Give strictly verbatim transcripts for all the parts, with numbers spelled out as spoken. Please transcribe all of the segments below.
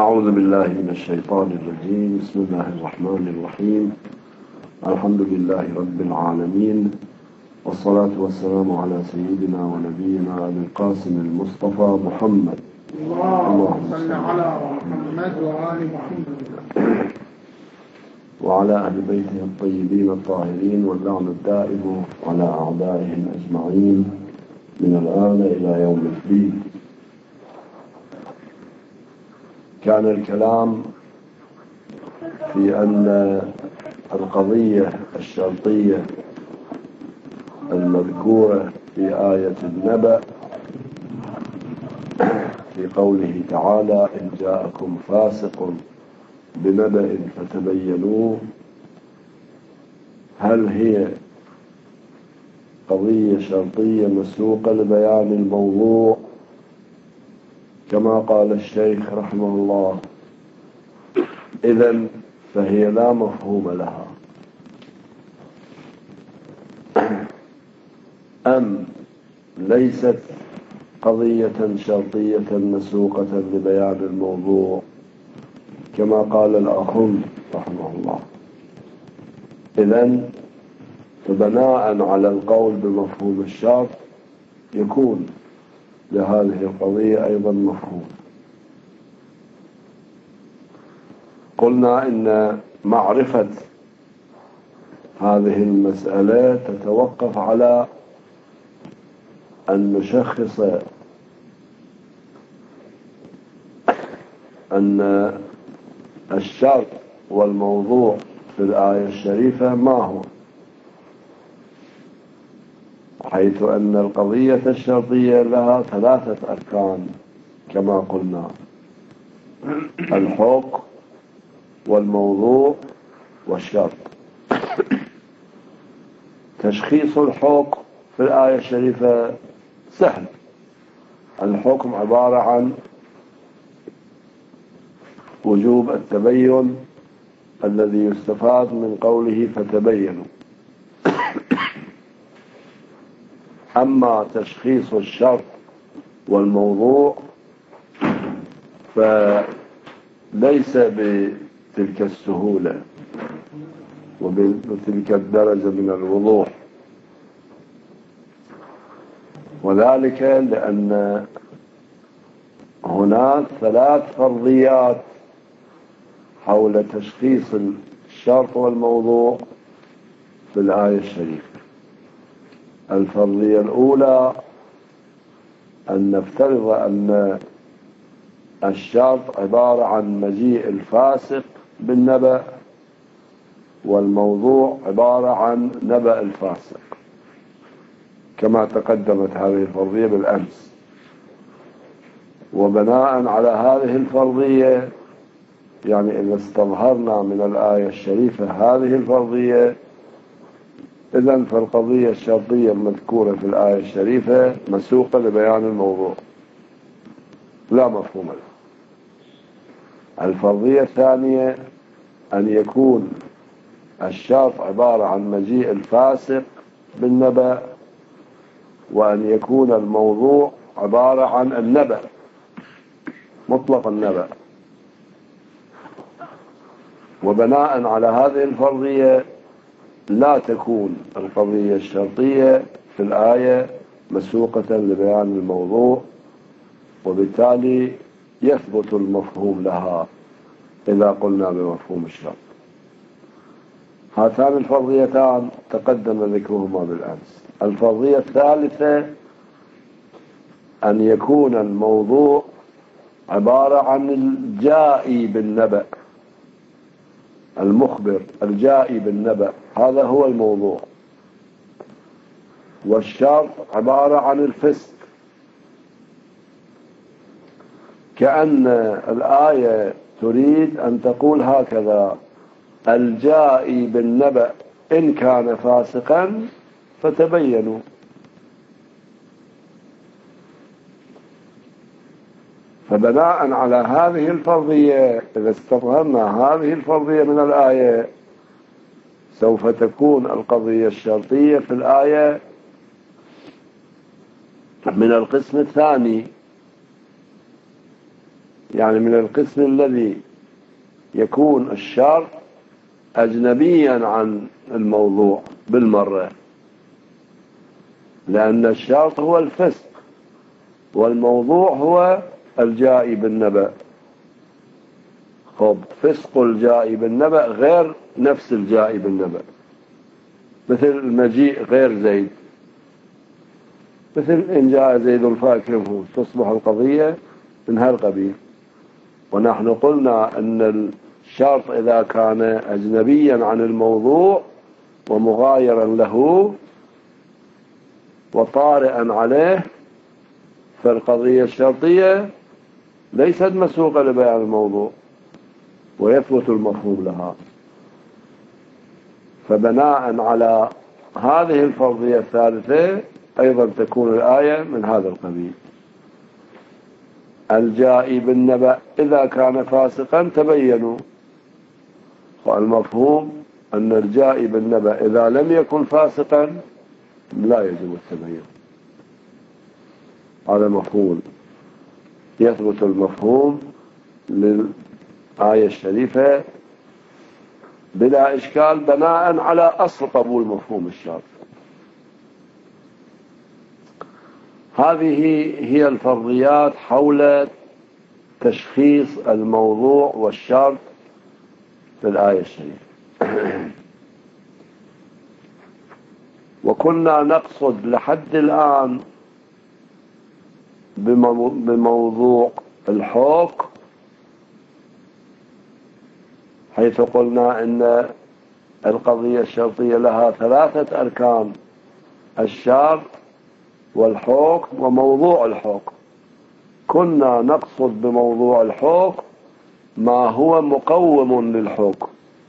أعوذ بالله من الشيطان الرجيم. بسم الله الرحمن الرحيم. الحمد لله رب العالمين، والصلاة والسلام على سيدنا ونبينا أبي القاسم المصطفى محمد. اللهم صل على محمد وآل محمد وعلى أهل بيته الطيبين الطاهرين، واللعن الدائم على أعدائهم أجمعين من الآن إلى يوم الدين. كان الكلام في أن القضية الشرطية المذكورة في آية النبأ في قوله تعالى: إن جاءكم فاسق بنبأ فتبينوا، هل هي قضية شرطية مسوقة لبيان الموضوع كما قال الشيخ رحمه الله؟ إذن فهي لا مفهوم لها. أم ليست قضية شرطية مسوقة لبيان الموضوع كما قال الآخرون رحمه الله؟ إذن فبناء على القول بمفهوم الشرط يكون لهذه القضية أيضا مفهوم. قلنا إن معرفة هذه المسألة تتوقف على أن نشخص أن الشرط والموضوع في الآية الشريفة ما هو، حيث أن القضية الشرطية لها ثلاثة أركان كما قلنا: الحكم والموضوع والشرط. تشخيص الحكم في الآية الشريفة سهل. الحكم عبارة عن وجوب التبين الذي يستفاد من قوله فتبينوا. أما تشخيص الشرط والموضوع فليس بتلك السهولة وبتلك الدرجة من الوضوح، وذلك لأن هناك ثلاث فرضيات حول تشخيص الشرط والموضوع في الآية الشريفة. الفرضية الأولى أن نفترض أن الشرط عبارة عن مجيء الفاسق بالنبأ، والموضوع عبارة عن نبأ الفاسق، كما تقدمت هذه الفرضية بالأمس. وبناء على هذه الفرضية، يعني إذا استظهرنا من الآية الشريفة هذه الفرضية، إذن فالقضية الشرطية المذكورة في الآية الشريفة مسوقة لبيان الموضوع لا مفهوم له. الفرضية الثانية أن يكون الشرط عبارة عن مجيء الفاسق بالنبأ، وأن يكون الموضوع عبارة عن النبأ مطلق النبأ. وبناء على هذه الفرضية لا تكون القضية الشرطية في الآية مسوقة لبيان الموضوع، وبالتالي يثبت المفهوم لها إذا قلنا بمفهوم الشرط. هاتان الفرضيتان تقدم ذكرهما بالأمس. الفرضية الثالثة أن يكون الموضوع عبارة عن الجائي بالنبأ، المخبر الجائي بالنبأ، هذا هو الموضوع. والشرط عبارة عن الفسق، كأن الآية تريد أن تقول هكذا: الجائي بالنبأ إن كان فاسقا فتبينوا. فبناء على هذه الفرضية، إذا استظهرنا هذه الفرضية من الآية، سوف تكون القضية الشرطية في الآية من القسم الثاني، يعني من القسم الذي يكون الشرط أجنبيا عن الموضوع بالمرة، لأن الشرط هو الفسق والموضوع هو الجائي بالنبأ. خب فسق الجائي بالنبأ غير نفس الجائي بالنبأ، مثل المجيء غير زيد، مثل إن جاء زيد فأكرمه تصبح القضية من هالقبيل. ونحن قلنا أن الشرط إذا كان أجنبيا عن الموضوع ومغايرا له وطارئا عليه فالقضية الشرطية ليست مسوقة لبيان الموضوع ويثبت المفهوم لها. فبناء على هذه الفرضية الثالثة أيضا تكون الآية من هذا القبيل. الجائي بالنبأ إذا كان فاسقا تبينوا، والمفهوم أن الجائي بالنبأ إذا لم يكن فاسقا لا يجب التبين. هذا مفهوم، يثبت المفهوم للآية الشريفة بلا إشكال بناء على أصل قبول مفهوم الشرط. هذه هي الفرضيات حول تشخيص الموضوع والشرط في الآية الشريفة. وكنا نقصد لحد الآن بموضوع الحكم حيث قلنا إن القضية الشرطية لها ثلاثة أركان: الشرط والحكم وموضوع الحكم. كنا نقصد بموضوع الحكم ما هو مقوم للحكم،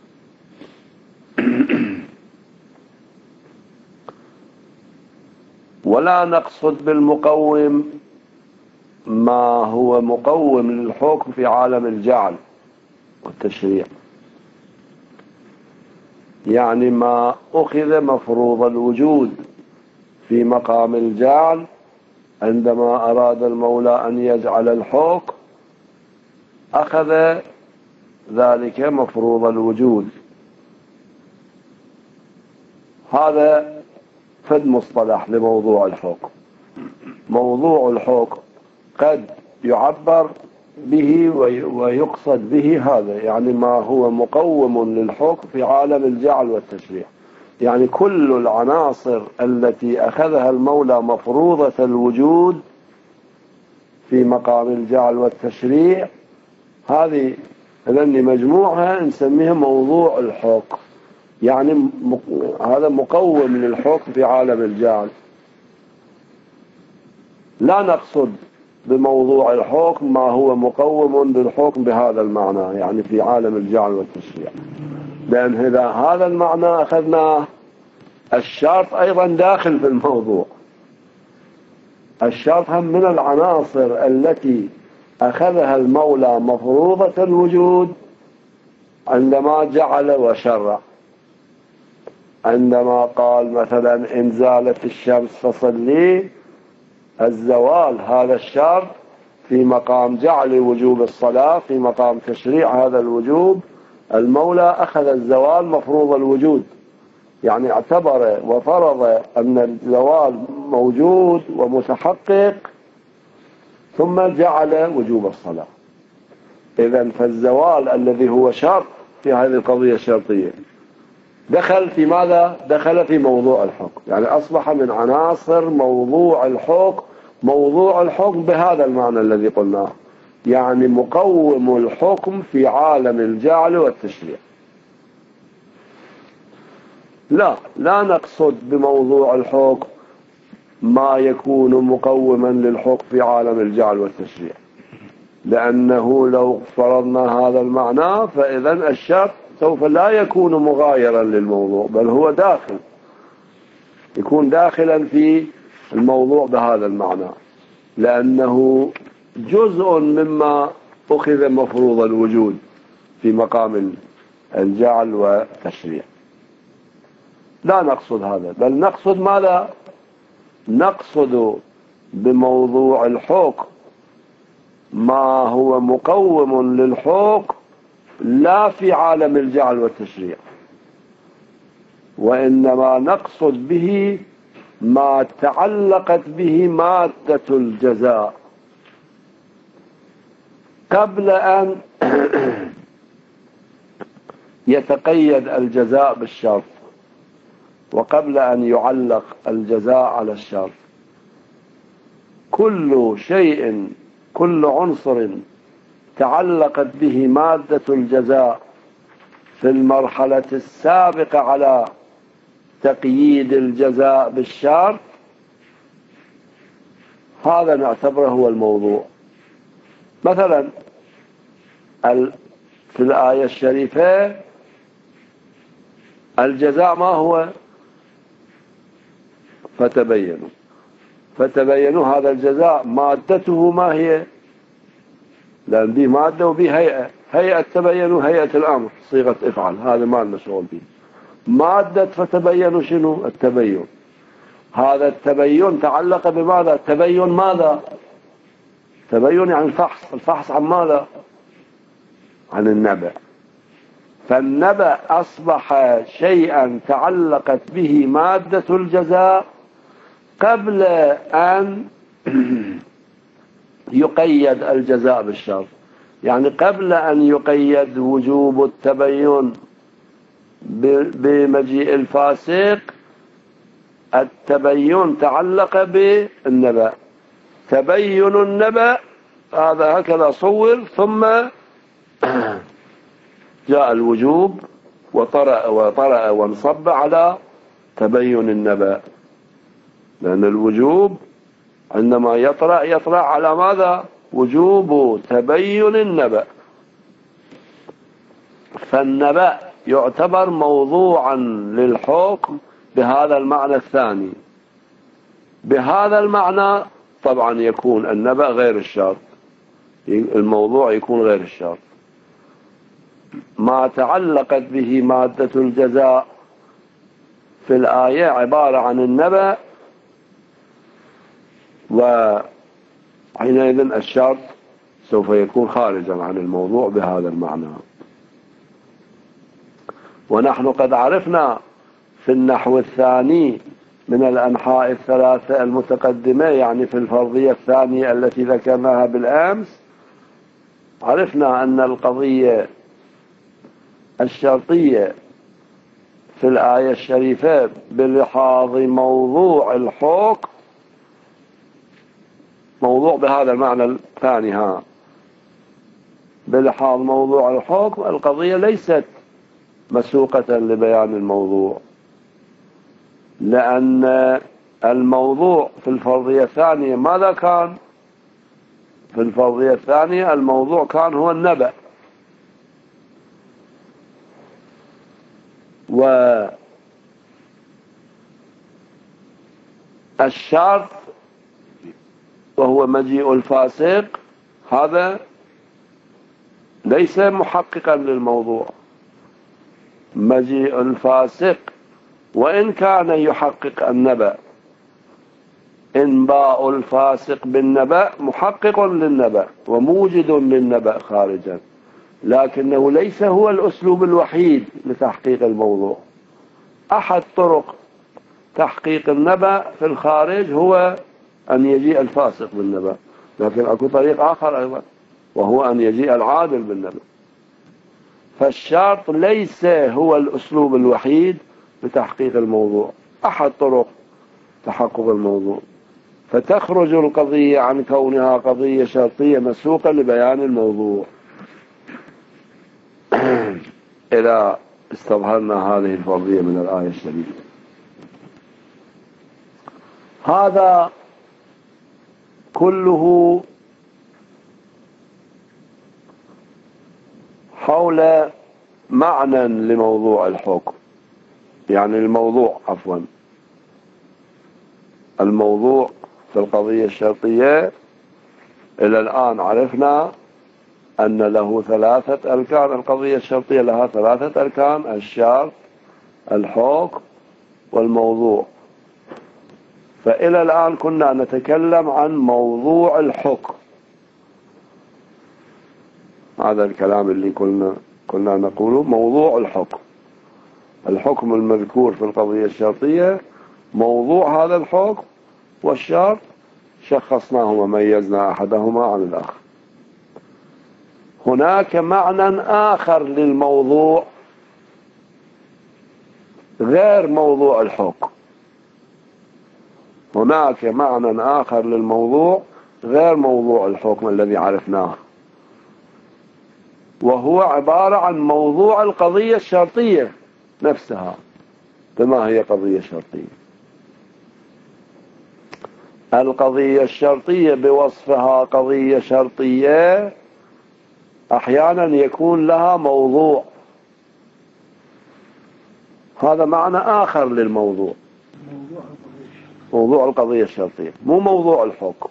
ولا نقصد بالمقوم ما هو مقوم للحكم في عالم الجعل والتشريع، يعني ما أخذ مفروض الوجود في مقام الجعل عندما أراد المولى أن يجعل الحكم أخذ ذلك مفروض الوجود. هذا فد مصطلح لموضوع الحكم. موضوع الحكم قد يعبر به ويقصد به هذا، يعني ما هو مقوم للحكم في عالم الجعل والتشريع، يعني كل العناصر التي أخذها المولى مفروضة الوجود في مقام الجعل والتشريع هذه لأن مجموعها نسميها موضوع الحكم، يعني هذا مقوم للحكم في عالم الجعل. لا نقصد بموضوع الحكم ما هو مقوم للحكم بهذا المعنى، يعني في عالم الجعل والتشريع، لأن إذا هذا المعنى أخذناه الشرط أيضا داخل في الموضوع. الشرط هم من العناصر التي أخذها المولى مفروضة الوجود عندما جعل وشرع. عندما قال مثلا إن زالت الشمس فصلي، الزوال هذا الشرط في مقام جعل وجوب الصلاة، في مقام تشريع هذا الوجوب المولى أخذ الزوال مفروض الوجود، يعني اعتبر وفرض أن الزوال موجود ومتحقق ثم جعل وجوب الصلاة. إذن فالزوال الذي هو شرط في هذه القضية الشرطية دخل في ماذا؟ دخل في موضوع الحكم، يعني أصبح من عناصر موضوع الحكم. موضوع الحكم بهذا المعنى الذي قلناه، يعني مقوم الحكم في عالم الجعل والتشريع. لا لا نقصد بموضوع الحكم ما يكون مقوما للحكم في عالم الجعل والتشريع، لأنه لو فرضنا هذا المعنى فإذن الشرط سوف لا يكون مغايرا للموضوع، بل هو داخل، يكون داخلا في الموضوع بهذا المعنى، لأنه جزء مما أخذ مفروض الوجود في مقام الجعل والتشريع. لا نقصد هذا، بل نقصد ماذا؟ نقصد بموضوع الحكم ما هو مقوم للحكم لا في عالم الجعل والتشريع، وإنما نقصد به ما تعلقت به مادة الجزاء قبل أن يتقيد الجزاء بالشرط، وقبل أن يعلق الجزاء على الشرط. كل شيء كل عنصر تعلقت به مادة الجزاء في المرحلة السابقة على تقييد الجزاء بالشرط، هذا نعتبره هو الموضوع. مثلا في الآية الشريفة الجزاء ما هو؟ فتبينوا. فتبينوا هذا الجزاء مادته ما هي؟ لأن دي مادة وبي هيئة. هيئة تبينوا هيئة الأمر صيغة افعل، هذا ما لنا شغل به. مادة فتبينوا شنو؟ التبين. هذا التبين تعلق بماذا؟ تبين ماذا؟ تبين يعني الفحص. الفحص عن ماذا؟ عن النبأ. فالنبأ أصبح شيئا تعلقت به مادة الجزاء قبل أن يقيد الجزاء بالشرط، يعني قبل أن يقيد وجوب التبين بمجيء الفاسق، التبين تعلق بالنبأ. تبين النبأ هذا هكذا صور، ثم جاء الوجوب وطرأ وطرأ وانصب على تبين النبأ، لأن الوجوب عندما يطرأ يطرأ على ماذا؟ وجوب تبين النبأ. فالنبأ يعتبر موضوعا للحكم بهذا المعنى الثاني. بهذا المعنى طبعا يكون النبأ غير الشرط، الموضوع يكون غير الشرط. ما تعلقت به مادة الجزاء في الآية عبارة عن النبأ، وحينئذ الشرط سوف يكون خارجا عن الموضوع بهذا المعنى. ونحن قد عرفنا في النحو الثاني من الأنحاء الثلاثة المتقدمة، يعني في الفرضية الثانية التي ذكرناها بالأمس، عرفنا أن القضية الشرطية في الآية الشريفة بلحاظ موضوع الحكم موضوع بهذا المعنى الثاني. ها بلحاظ موضوع الحكم القضية ليست مسوقة لبيان الموضوع، لأن الموضوع في الفرضية الثانية ماذا كان؟ في الفرضية الثانية الموضوع كان هو النبأ، والشرط وهو مجيء الفاسق هذا ليس محققا للموضوع. مجيء الفاسق وإن كان يحقق النبأ، إنباء الفاسق بالنبأ محقق للنبأ وموجد للنبأ خارجا، لكنه ليس هو الأسلوب الوحيد لتحقيق الموضوع. أحد طرق تحقيق النبأ في الخارج هو أن يجيء الفاسق بالنبأ، لكن أكو طريق آخر أيضا وهو أن يجيء العادل بالنبأ. فالشرط ليس هو الأسلوب الوحيد لتحقيق الموضوع، أحد طرق تحقق الموضوع. فتخرج القضية عن كونها قضية شرطية مسوقة لبيان الموضوع. إلى استظهرنا هذه الفرضية من الآية الشريفة. هذا كله حول معنى لموضوع الحكم، يعني الموضوع عفوا الموضوع في القضية الشرطية. إلى الآن عرفنا أن له ثلاثة أركان. القضية الشرطية لها ثلاثة أركان: الشرط، الحكم، والموضوع. فإلى الآن كنا نتكلم عن موضوع الحكم. هذا الكلام اللي كنا كنا نقوله موضوع الحكم. الحكم المذكور في القضية الشرطية موضوع هذا الحكم والشرط شخصناه وميزنا أحدهما عن الآخر. هناك معنى آخر للموضوع غير موضوع الحكم. هناك معنى آخر للموضوع غير موضوع الحكم الذي عرفناه، وهو عبارة عن موضوع القضية الشرطية نفسها. فما هي قضية شرطية؟ القضية الشرطية بوصفها قضية شرطية أحيانا يكون لها موضوع. هذا معنى آخر للموضوع، موضوع القضية الشرطية مو موضوع الحكم.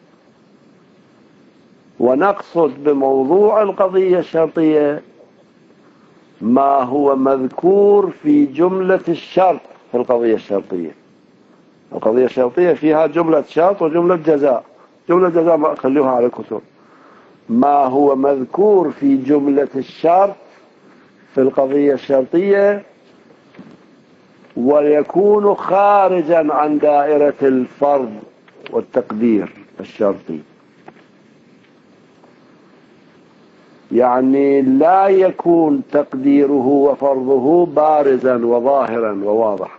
ونقصد بموضوع القضية الشرطية ما هو مذكور في جملة الشرط في القضية الشرطية. القضية الشرطية فيها جملة شرط وجملة جزاء. جملة جزاء خلوها على الكتب. ما هو مذكور في جملة الشرط في القضية الشرطية ويكون خارجا عن دائرة الفرض والتقدير الشرطي، يعني لا يكون تقديره وفرضه بارزا وظاهرا وواضحا.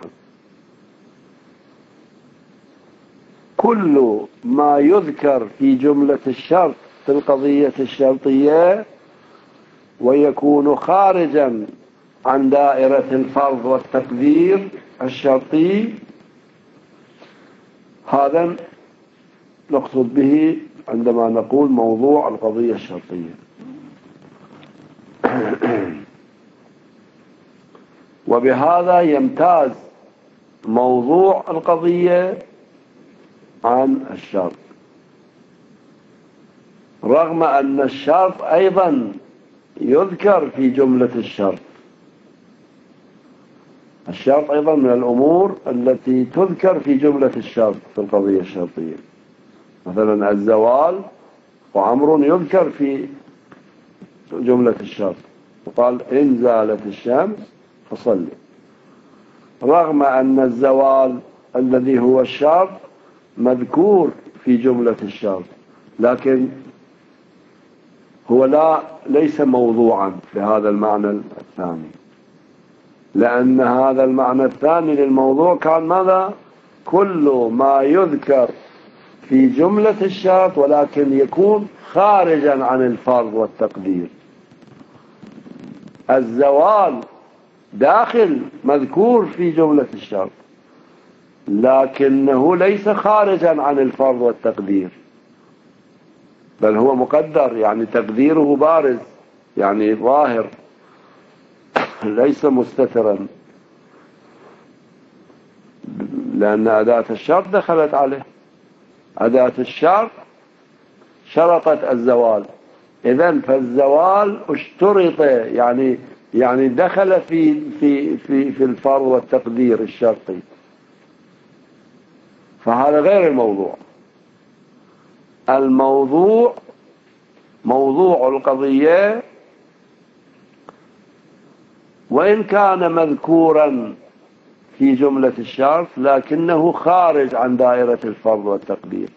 كل ما يذكر في جملة الشرط في القضية الشرطية ويكون خارجا عن دائرة الفرض والتقدير الشرطي هذا نقصد به عندما نقول موضوع القضية الشرطية. وبهذا يمتاز موضوع القضية عن الشرط، رغم أن الشرط أيضا يذكر في جملة الشرط. الشرط أيضا من الأمور التي تذكر في جملة الشرط في القضية الشرطية. مثلا الزوال وأمر يذكر في جملة الشرط، وقال إن زالت الشمس فصلي، رغم أن الزوال الذي هو الشرط مذكور في جملة الشرط، لكن هو لا ليس موضوعا في هذا المعنى الثاني، لأن هذا المعنى الثاني للموضوع كان ماذا؟ كل ما يذكر في جملة الشرط ولكن يكون خارجا عن الفرض والتقدير. الزوال داخل مذكور في جملة الشرط لكنه ليس خارجا عن الفرض والتقدير، بل هو مقدر، يعني تقديره بارز، يعني ظاهر، ليس مستترا، لأن أداة الشرط دخلت عليه. أداة الشرط شرطت الزوال، إذن فالزوال اشترط، يعني يعني دخل في في في في الفرض والتقدير الشرطي، فهذا غير الموضوع. الموضوع موضوع القضية وإن كان مذكورا في جملة الشرط لكنه خارج عن دائرة الفرض والتقدير،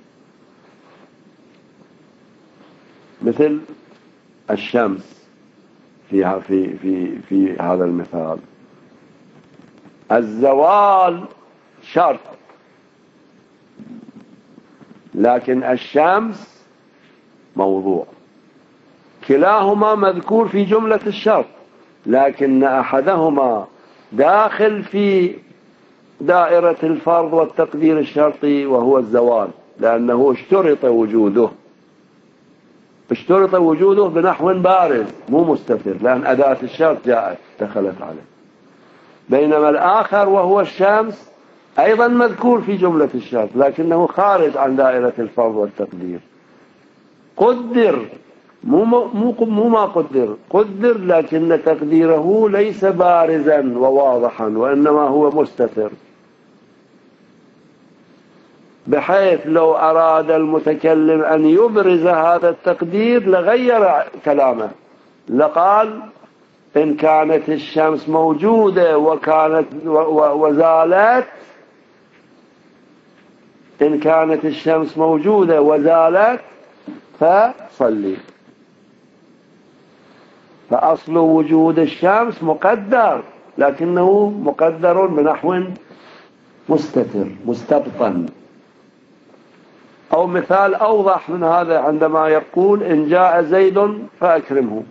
مثل الشمس فيها في في في هذا المثال. الزوال شرط لكن الشمس موضوع. كلاهما مذكور في جملة الشرط لكن أحدهما داخل في دائرة الفرض والتقدير الشرطي وهو الزوال، لأنه اشترط وجوده اشترط وجوده بنحو بارز مو مستتر، لأن أداة الشرط جاءت دخلت عليه. بينما الآخر وهو الشمس أيضا مذكور في جملة الشرط لكنه خارج عن دائرة الفرض والتقدير. قدر مو مو مو ما قدر قدر لكن تقديره ليس بارزا وواضحا، وإنما هو مستتر، بحيث لو أراد المتكلم أن يبرز هذا التقدير لغير كلامه لقال إن كانت الشمس موجودة وكانت وزالت إن كانت الشمس موجودة وزالت فصلي. فأصل وجود الشمس مقدر، لكنه مقدر بنحو مستتر مستبطن. أو مثال أوضح من هذا عندما يقول إن جاء زيد فأكرمه.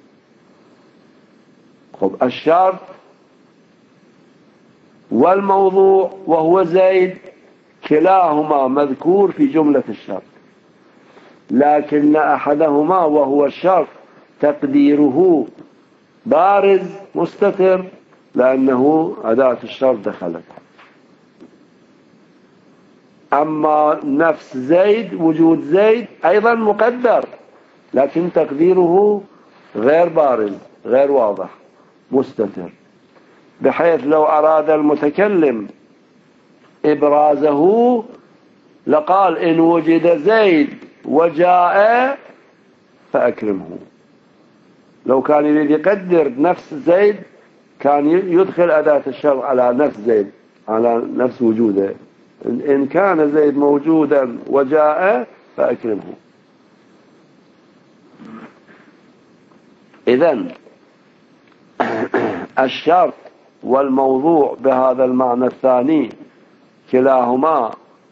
خب الشرط والموضوع وهو زيد كلاهما مذكور في جملة الشرط، لكن أحدهما وهو الشرط تقديره بارز مستتر لأنه أداة الشرط دخلت. أما نفس زيد وجود زيد أيضا مقدر، لكن تقديره غير بارز غير واضح مستتر، بحيث لو أراد المتكلم إبرازه لقال إن وجد زيد وجاء فأكرمه. لو كان يريد يقدر نفس زيد كان يدخل أداة الشرط على نفس زيد، على نفس وجوده. إن كان زيد موجودا وجاء فأكرمه. إذن الشرط والموضوع بهذا المعنى الثاني كلاهما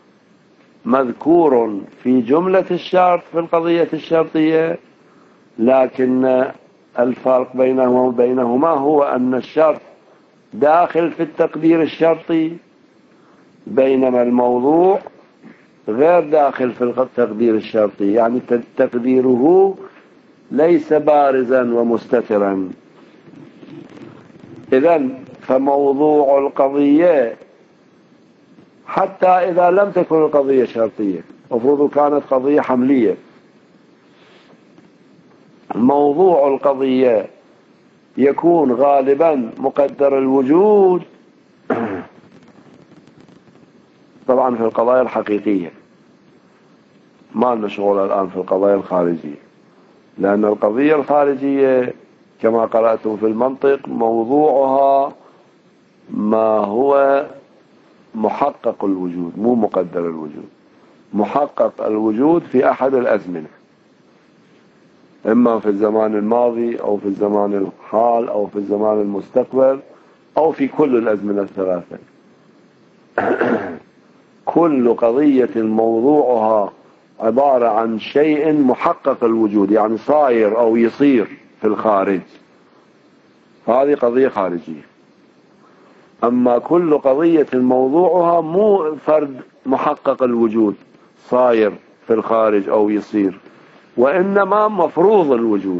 مذكور في جملة الشرط في القضية الشرطية، لكن الفرق بينهما وبينهما هو أن الشرط داخل في التقدير الشرطي، بينما الموضوع غير داخل في التقدير الشرطي، يعني تقديره ليس بارزا ومستترا. إذن فموضوع القضية حتى إذا لم تكن القضية شرطية، المفروض كانت قضية حملية، موضوع القضية يكون غالبا مقدر الوجود طبعا في القضايا الحقيقية. ما لنا شغل الآن في القضايا الخارجية، لأن القضية الخارجية كما قرأتم في المنطق موضوعها ما هو محقق الوجود مو مقدر الوجود. محقق الوجود في أحد الأزمنة، إما في الزمان الماضي أو في الزمان الحال أو في الزمان المستقبل أو في كل الأزمنة الثلاثة. كل قضية موضوعها عبارة عن شيء محقق الوجود، يعني صاير أو يصير في الخارج، هذه قضية خارجية. أما كل قضية موضوعها مو فرد محقق الوجود صاير في الخارج أو يصير، وإنما مفروض الوجود.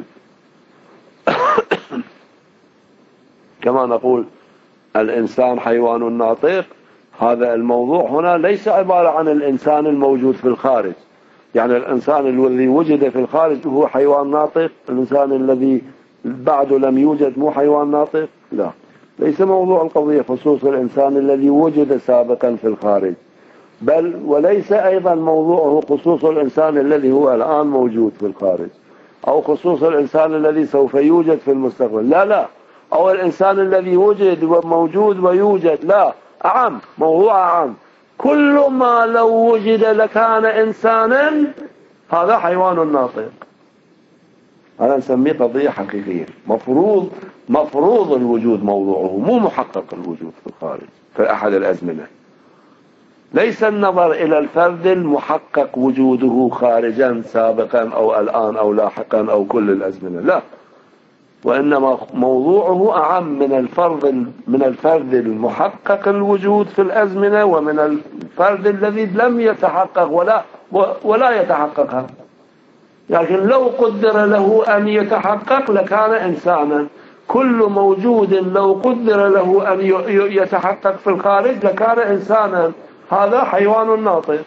كما نقول الإنسان حيوان ناطق، هذا الموضوع هنا ليس عبارة عن الإنسان الموجود في الخارج، يعني الإنسان الذي وجد في الخارج هو حيوان ناطق، الإنسان الذي بعد لم يوجد مو حيوان ناطق، لا، ليس موضوع القضية خصوص الإنسان الذي وجد سابقا في الخارج، بل وليس أيضا موضوعه خصوص الإنسان الذي هو الآن موجود في الخارج، أو خصوص الإنسان الذي سوف يوجد في المستقبل، لا لا، أو الإنسان الذي وجد وموجود ويوجد، لا، أعم، موضوع أعم. كل ما لو وجد لكان إنسانا هذا حيوان ناطق. هذا نسميه قضية حقيقية، مفروض مفروض الوجود موضوعه مو محقق الوجود في الخارج في أحد الأزمنة. ليس النظر إلى الفرد المحقق وجوده خارجا سابقا أو الآن أو لاحقا أو كل الأزمنة، لا، وإنما موضوعه أعم من الفرد من الفرد المحقق الوجود في الأزمنة ومن الفرد الذي لم يتحقق ولا ولا يتحققها. لكن لو قدر له أن يتحقق لكان إنسانا. كل موجود لو قدر له أن يتحقق في الخارج لكان إنسانا، هذا حيوان ناطق.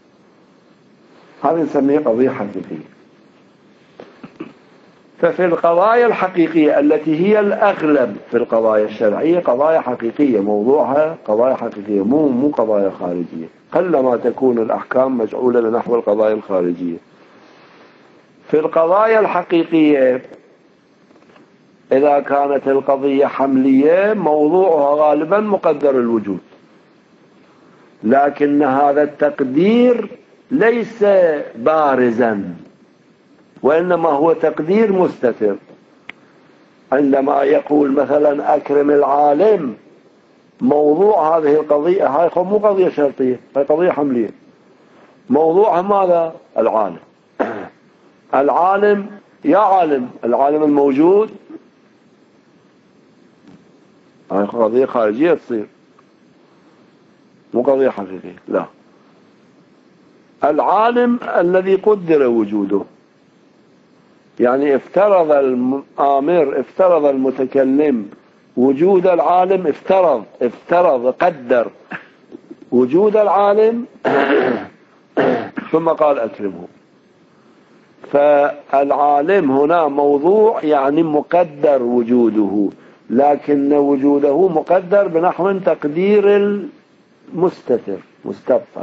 هذا نسميه قضية حقيقية. ففي القضايا الحقيقية التي هي الأغلب في القضايا الشرعية قضايا حقيقية، موضوعها قضايا حقيقية مو مو قضايا خارجية. قلما تكون الأحكام مجعولة لنحو القضايا الخارجية. في القضايا الحقيقية إذا كانت القضية حملية موضوعها غالبا مقدر الوجود، لكن هذا التقدير ليس بارزا، وإنما هو تقدير مستتر. عندما يقول مثلا أكرم العالم، موضوع هذه القضية هاي مو قضية شرطية، هاي قضية حملية. موضوعها ماذا؟ العالم. العالم يا عالم، العالم الموجود، هاي قضية خارجية تصير، مو قضية حقيقية. لا، العالم الذي قدر وجوده، يعني افترض الآمر، افترض المتكلم وجود العالم، افترض افترض قدر وجود العالم ثم قال أكرمه. فالعالم هنا موضوع يعني مقدر وجوده، لكن وجوده مقدر بنحو تقدير المستتر مستبطن.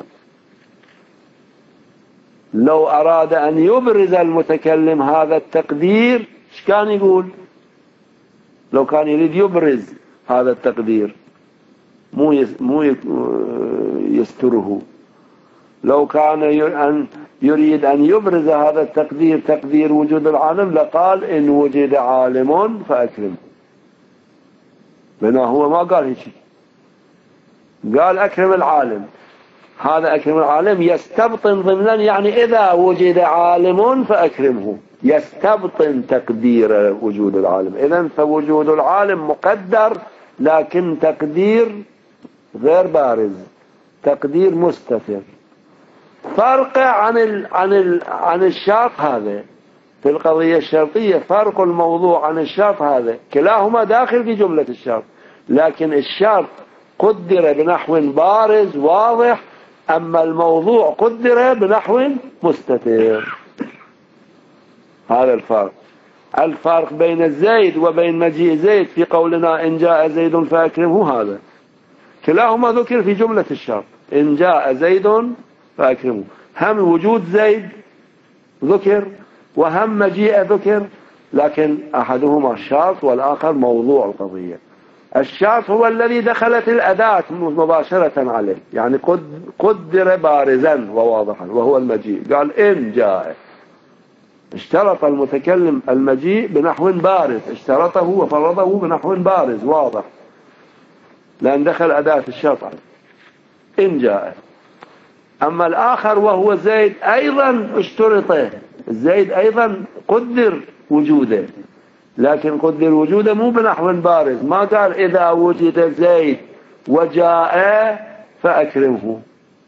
لو أراد أن يبرز المتكلم هذا التقدير ايش كان يقول؟ لو كان يريد يبرز هذا التقدير مو مو يستره، لو كان يريد أن يبرز هذا التقدير تقدير وجود العالم لقال إن وجد عالم فأكرم. بينما هو ما قال هيك، قال أكرم العالم. هذا أكرم العالم يستبطن ضمنا، يعني إذا وجد عالم فأكرمه، يستبطن تقدير وجود العالم. إذن فوجود العالم مقدر، لكن تقدير غير بارز، تقدير مستتر. فرق عن ال عن ال عن الشرط هذا في القضية الشرطية، فرق الموضوع عن الشرط هذا، كلاهما داخل في جملة الشرط، لكن الشرط قدر بنحو بارز واضح، أما الموضوع قدر بنحو مستتر. هذا الفرق. الفرق بين الزيد وبين مجيء زيد في قولنا إن جاء زيد فأكرمه، هذا كلاهما ذكر في جملة الشرط، إن جاء زيد فأكرمه. هم وجود زيد ذكر وهم مجيء ذكر، لكن أحدهما الشرط والآخر موضوع القضية. الشرط هو الذي دخلت الأداة مباشرة عليه، يعني قدر بارزا وواضحا، وهو المجيء. قال إن جاء، اشترط المتكلم المجيء بنحو بارز، اشترطه وفرضه بنحو بارز واضح، لأن دخل أداة الشرط عليه إن جاء. أما الآخر وهو زيد أيضا اشترطه، زيد أيضا قدر وجوده، لكن قدر وجوده مو بنحو بارز. ما قال إذا وجد زيد وجاء فأكرمه.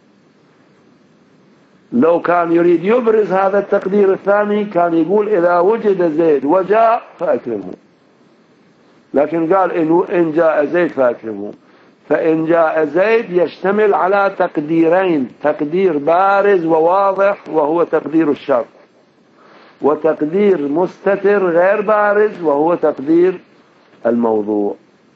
لو كان يريد يبرز هذا التقدير الثاني كان يقول إذا وجد زيد وجاء فأكرمه، لكن قال إن جاء زيد فأكرمه. فإن جاء زيد يشتمل على تقديرين، تقدير بارز وواضح وهو تقدير الشرط، وتقدير مستتر غير بارز وهو تقدير الموضوع.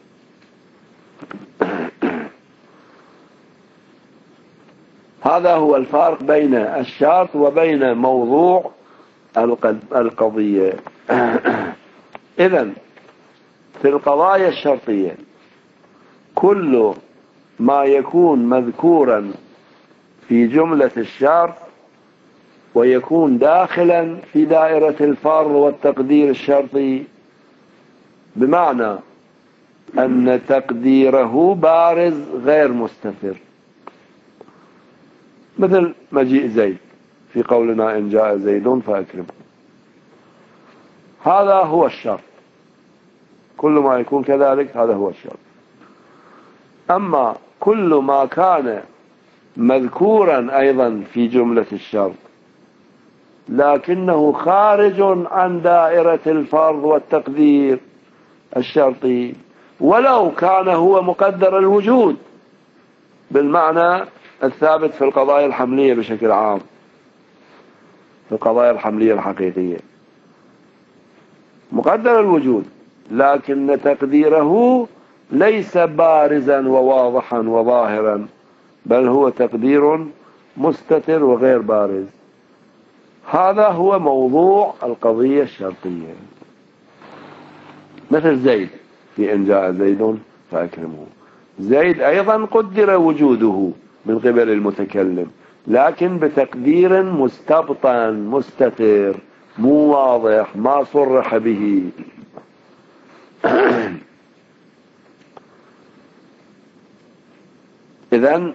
هذا هو الفارق بين الشرط وبين موضوع القضية. إذن في القضايا الشرطية كل ما يكون مذكورا في جملة الشرط ويكون داخلا في دائرة الفرض والتقدير الشرطي، بمعنى أن تقديره بارز غير مستتر، مثل مجيء زيد في قولنا إن جاء زيد فأكرمه، هذا هو الشرط. كل ما يكون كذلك هذا هو الشرط. أما كل ما كان مذكورا أيضا في جملة الشرط لكنه خارج عن دائرة الفرض والتقدير الشرطي، ولو كان هو مقدر الوجود بالمعنى الثابت في القضايا الحملية بشكل عام، في القضايا الحملية الحقيقية مقدر الوجود، لكن تقديره ليس بارزا وواضحا وظاهرا، بل هو تقدير مستتر وغير بارز. هذا هو موضوع القضية الشرطية. مثل زيد في إن جاء زيد فأكرمه. زيد أيضا قدر وجوده من قبل المتكلم، لكن بتقدير مستبطن مستتر مو واضح، ما صرح به. إذن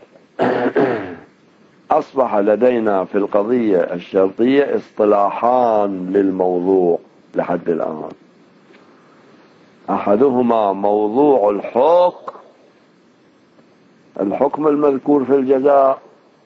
أصبح لدينا في القضية الشرطية اصطلاحان للموضوع لحد الآن. أحدهما موضوع الحكم، الحكم المذكور في الجزاء،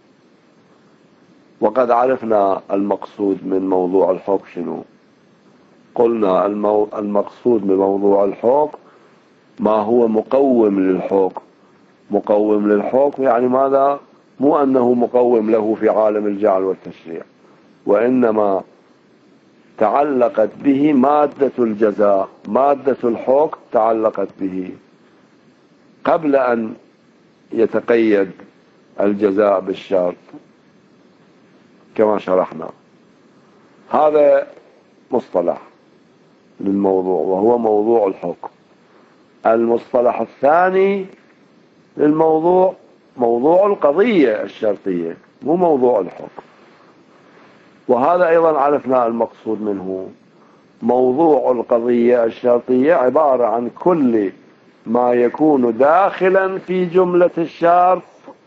وقد عرفنا المقصود من موضوع الحكم شنو. قلنا المو... المقصود من موضوع الحكم ما هو مقوم للحكم. مقوم للحكم يعني ماذا؟ مو أنه مقوم له في عالم الجعل والتشريع، وإنما تعلقت به مادة الجزاء، مادة الحكم تعلقت به قبل أن يتقيد الجزاء بالشرط كما شرحنا. هذا مصطلح للموضوع وهو موضوع الحكم. المصطلح الثاني للموضوع موضوع القضية الشرطية، مو موضوع الحكم، وهذا أيضا عرفنا المقصود منه. موضوع القضية الشرطية عبارة عن كل ما يكون داخلا في جملة الشرط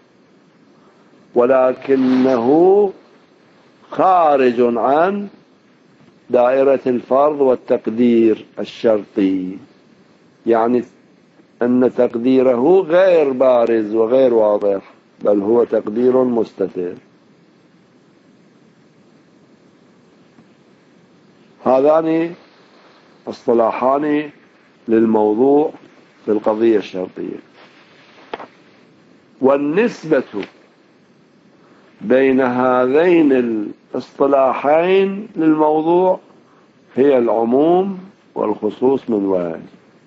ولكنه خارج عن دائرة الفرض والتقدير الشرطي، يعني أن تقديره غير بارز وغير واضح، بل هو تقدير مستتر. هذان اصطلاحان للموضوع في القضية الشرطية. والنسبة بين هذين الاصطلاحين للموضوع هي العموم والخصوص من وجه.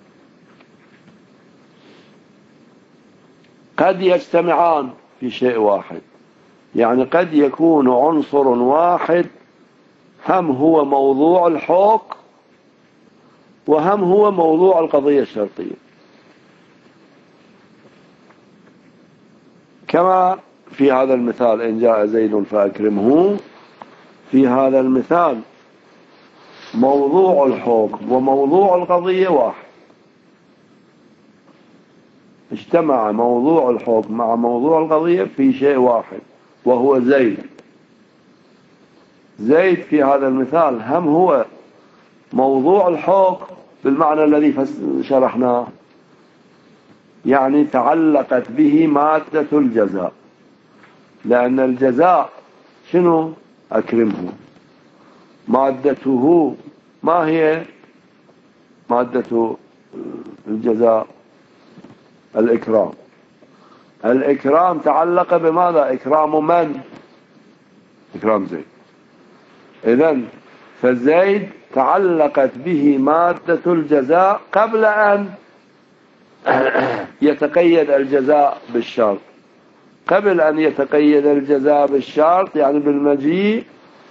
قد يجتمعان في شيء واحد، يعني قد يكون عنصر واحد هم هو موضوع الحكم وهم هو موضوع القضية الشرطية، كما في هذا المثال إن جاء زيد فأكرمه. في هذا المثال موضوع الحكم وموضوع القضية واحد، اجتمع موضوع الحكم مع موضوع القضية في شيء واحد وهو زيد. زيد في هذا المثال هم هو موضوع الحكم بالمعنى الذي شرحناه، يعني تعلقت به مادة الجزاء، لأن الجزاء شنو؟ أكرمه. مادته ما هي مادة الجزاء؟ الإكرام. الإكرام تعلق بماذا؟ إكرام من؟ إكرام زيد. إذن فزيد تعلقت به مادة الجزاء قبل أن يتقيد الجزاء بالشرط. قبل أن يتقيد الجزاء بالشرط يعني بالمجيء،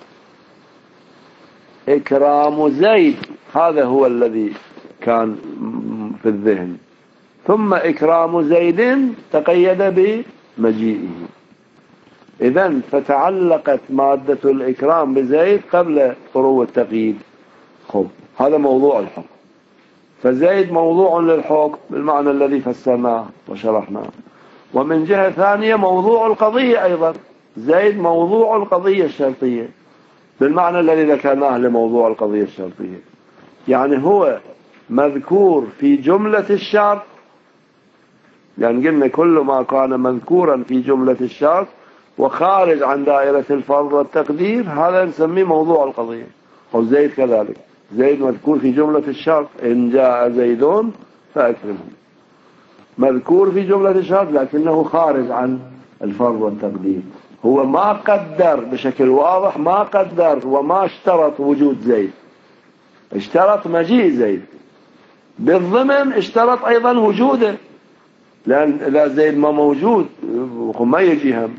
إكرام زيد هذا هو الذي كان في الذهن، ثم إكرام زيد تقيد بمجيئه. إذن فتعلقت مادة الإكرام بزيد قبل طرو التقييد. خب هذا موضوع الحكم. فزيد موضوع للحكم بالمعنى الذي فسرناه وشرحناه. ومن جهة ثانية موضوع القضية أيضا، زيد موضوع القضية الشرطية بالمعنى الذي ذكرناه لموضوع القضية الشرطية، يعني هو مذكور في جملة الشرط، يعني قلنا كل ما كان مذكورا في جملة الشرط وخارج عن دائرة الفرض والتقدير هذا نسميه موضوع القضية. وزيد كذلك، زيد مذكور في جملة الشرط إن جاء زيد فأكرمه، مذكور في جملة الشرط لكنه خارج عن الفرض والتقدير. هو ما قدر بشكل واضح، ما قدر وما اشترط وجود زيد، اشترط مجيء زيد، بالضمن اشترط أيضا وجوده، لأن إذا زيد ما موجود ما يجي هم.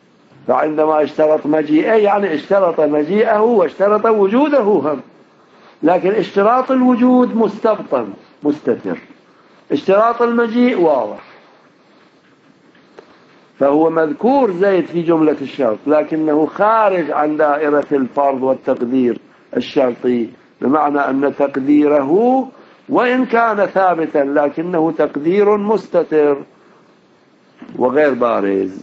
فعندما اشترط مجيئه يعني اشترط مجيئه واشترط وجوده هم. لكن اشتراط الوجود مستبطن مستتر، اشتراط المجيء واضح. فهو مذكور زيد في جملة الشرط، لكنه خارج عن دائرة الفرض والتقدير الشرطي، بمعنى أن تقديره وإن كان ثابتا لكنه تقدير مستتر وغير بارز.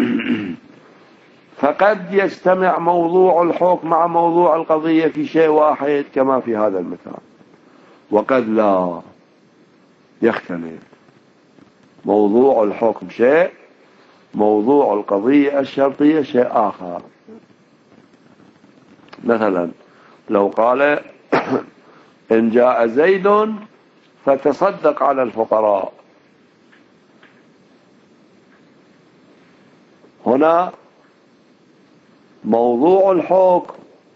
فقد يجتمع موضوع الحكم مع موضوع القضية في شيء واحد كما في هذا المثال، وقد لا يختلف. موضوع الحكم شيء، موضوع القضية الشرطية شيء آخر. مثلا لو قال إن جاء زيد فتصدق على الفقراء، هنا موضوع الحكم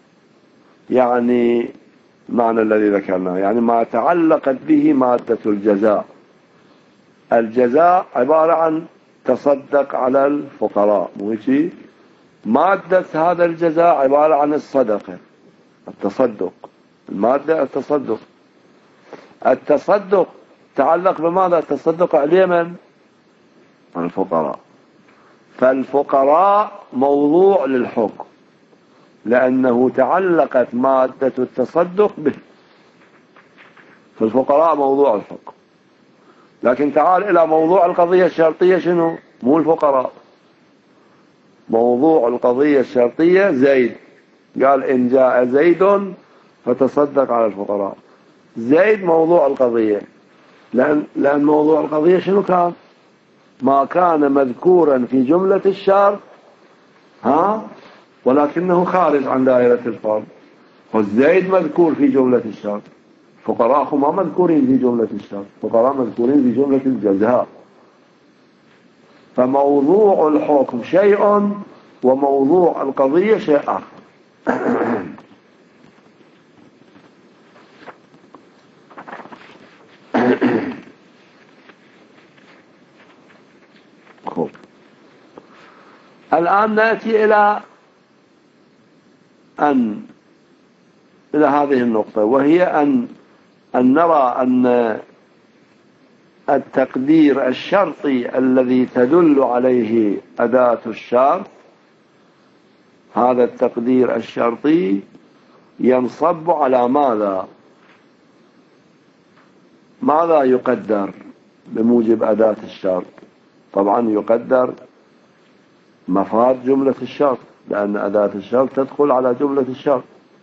يعني معنى الذي ذكرناه، يعني ما تعلقت به مادة الجزاء. الجزاء عبارة عن تصدق على الفقراء، مو هيك؟ مادة هذا الجزاء عبارة عن الصدقة، التصدق، المادة التصدق. التصدق تعلق بماذا؟ التصدق على من؟ الفقراء. فالفقراء موضوع للحكم لأنه تعلقت مادة التصدق به، فالفقراء موضوع الحكم. لكن تعال إلى موضوع القضية الشرطية، شنو؟ مو الفقراء. موضوع القضية الشرطية زيد، قال إن جاء زيد فتصدق على الفقراء. زيد موضوع القضية، لأن, لأن موضوع القضية شنو كان؟ ما كان مذكورا في جملة الشرط، ها، ولكنه خارج عن دائرة الفرض. والزيد مذكور في جملة الشرط، فقراء ما مذكورين في جملة الشرط، فقراء مذكورين في جملة الجزاء. فموضوع الحكم شيء وموضوع القضية شيء آخر. الآن نأتي إلى أن إلى هذه النقطة، وهي أن أن نرى أن التقدير الشرطي الذي تدل عليه أداة الشرط، هذا التقدير الشرطي ينصب على ماذا؟ ماذا يقدر بموجب أداة الشرط؟ طبعا يقدر مفاد جملة الشرط، لأن أداة الشرط تدخل على جملة الشرط.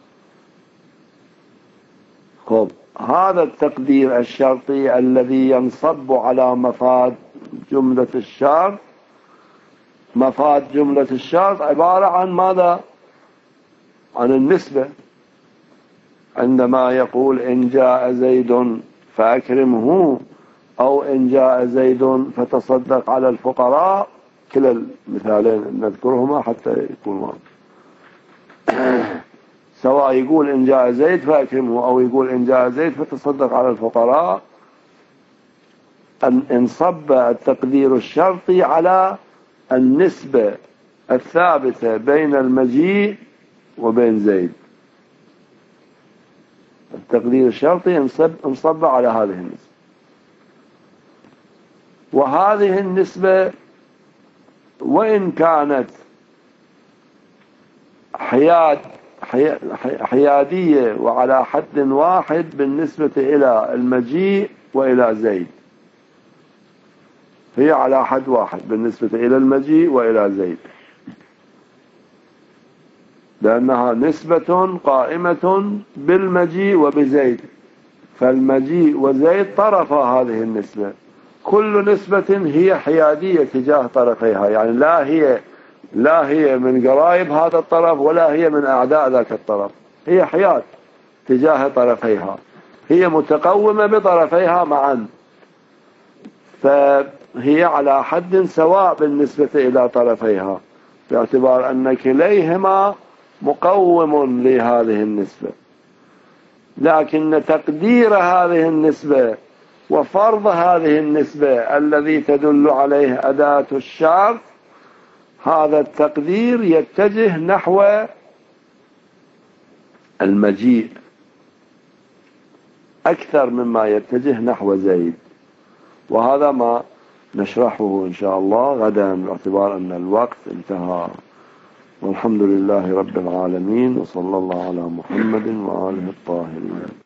خب، هذا التقدير الشرطي الذي ينصب على مفاد جملة الشرط، مفاد جملة الشرط عبارة عن ماذا؟ عن النسبة. عندما يقول إن جاء زيد فأكرمه، أو إن جاء زيد فتصدق على الفقراء، كلا المثالين نذكرهما حتى يكون واضح. سواء يقول إن جاء زيد فأكرمه أو يقول إن جاء زيد فتصدق على الفقراء، أن انصب التقدير الشرطي على النسبة الثابتة بين المجيء وبين زيد. التقدير الشرطي انصب على هذه النسبة، وهذه النسبة وإن كانت حياد حيادية وعلى حد واحد بالنسبة إلى المجيء وإلى زيد، هي على حد واحد بالنسبة إلى المجيء وإلى زيد، لأنها نسبة قائمة بالمجيء وبزيد. فالمجيء وزيد طرف هذه النسبة، كل نسبة هي حيادية تجاه طرفيها، يعني لا هي لا هي من قرائب هذا الطرف ولا هي من أعداء ذاك الطرف، هي حياد تجاه طرفيها، هي متقومة بطرفيها معا، فهي على حد سواء بالنسبة إلى طرفيها، باعتبار أن كليهما مقوم لهذه النسبة. لكن تقدير هذه النسبة وفرض هذه النسبة الذي تدل عليه أداة الشرط، هذا التقدير يتجه نحو المجيء أكثر مما يتجه نحو زيد، وهذا ما نشرحه إن شاء الله غدا باعتبار أن الوقت انتهى. والحمد لله رب العالمين، وصلى الله على محمد وآله الطاهرين.